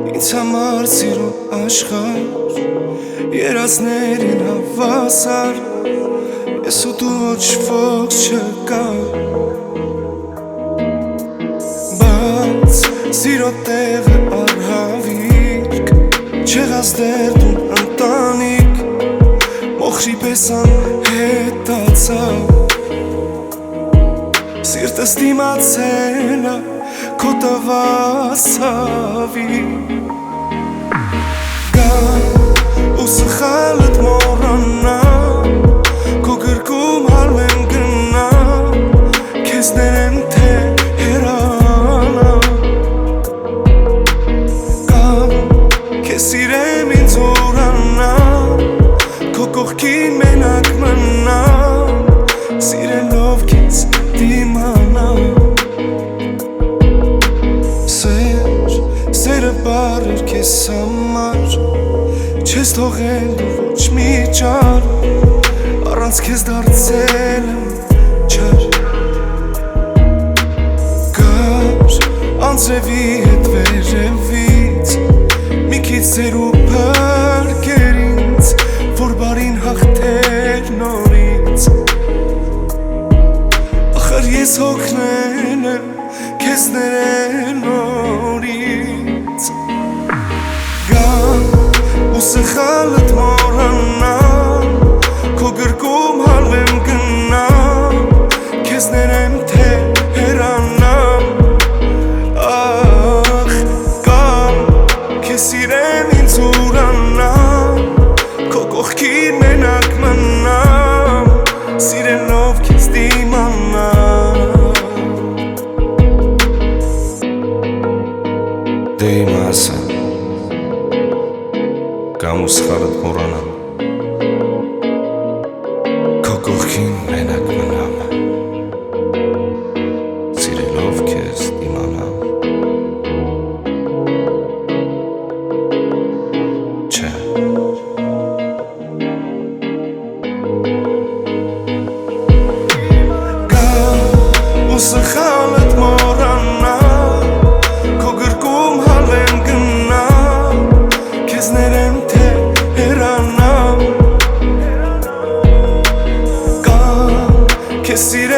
ինձ համար սիրո աշխարհ, երազներին հավասար, ես ու դու ոչ ոք չկա, բայց սիրո տեղը արհավիրք, չեղած դեր դու ընտանիք, մոխրի պես անհետացա, սիրտս դիմացել է քո տված Գա ու սխալդ մոռանա, քո գրկում հարմեն գնա, քեզ ներեմ թե հեռանա, կամ քեզ սիրեմ ինձ ուրանա, քո կողքին մենակ մնա, սիրելով քեզ դիմանա Սերը բառեր քեզ համար, չես թողել դու ոչ մի ճար, առանց քեզ դարձել եմ չար Գար անձրևի հետ վերևից, մի քիչ ձեր ու փրկեր ինձ, որ բարին հաղթեր նորից Ախր ես հոգնել եմ քեզ ներենորից Գա ու սխալդ մոռանա, քո գրկում հարմեմ գնա, քեզ ներեմ թե հեռանամ Ախ կամ քեզ սիրեմ ինձ ուրանա, քո կողքին մենակ մնամ, սիրելով քեզ դիմանա Դե իմ ասա, կամ ու սխալդ մոռանամ, քո կողքին մենակ մնամ, սիրելով քեզ դիմանամ Չէ Գա ու սխալդ մոռանա ներեմ թե հեռանամ Կամ քեզ սիրեմ